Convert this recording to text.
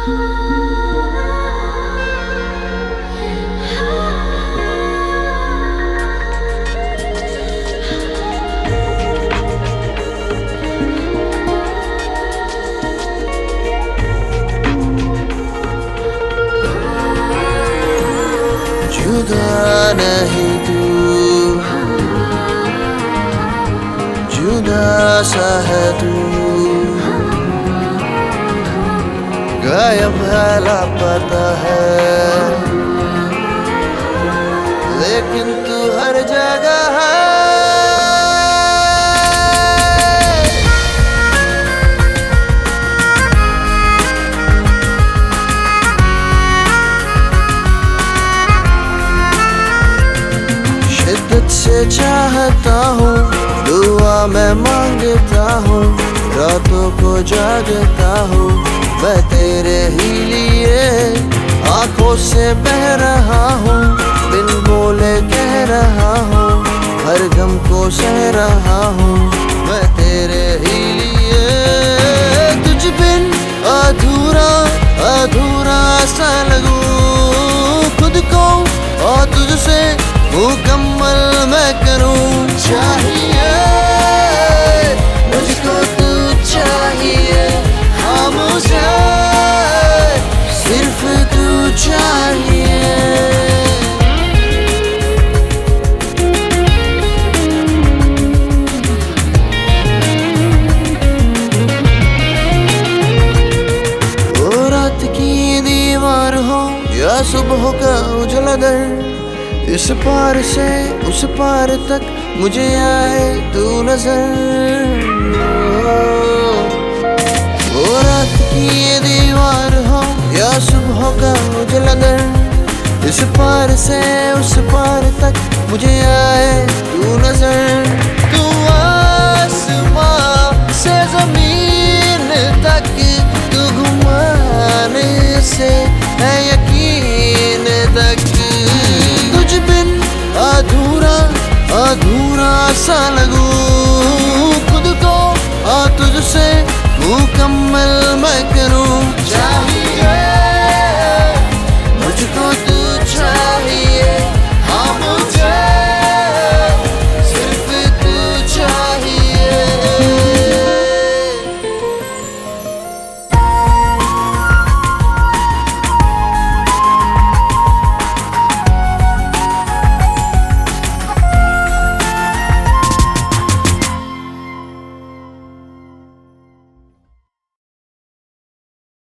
जुदा नहीं तू, जुदा सा है तू, गायब है लापता है, लेकिन तू हर जगह है। शिद्दत से चाहता हूँ, दुआ मैं मांगता हूँ, रातों को जागता हूँ मैं तेरे ही लिए। आंखों से बह रहा हूँ, बिन बोले कह रहा हूँ, हर गम को सह रहा हूँ मैं तेरे ही लिए। तुझ बिन अधूरा अधूरा सा लगूं खुद को, और तुझसे मुकम्मल मैं करूं। चाहिए मुझको तू चाहिए, हाँ मुझे सिर्फ तू चाहिए। वो रात की दीवार हो या सुबह का उजला दर, इस पार से उस पार तक मुझे आए तू नजर। वो रात की ये दीवार हो या सुबह का उजला दर, इस पार से उस पार तक मुझे आए तू नजर। तू आसमां से जमीन तक, तू घुमाने से है यकीन तक। तुझ बिन अधूरा अधूरा सा लगूं खुद को, और तुझसे मुकम्मल मैं करूं। चाहिए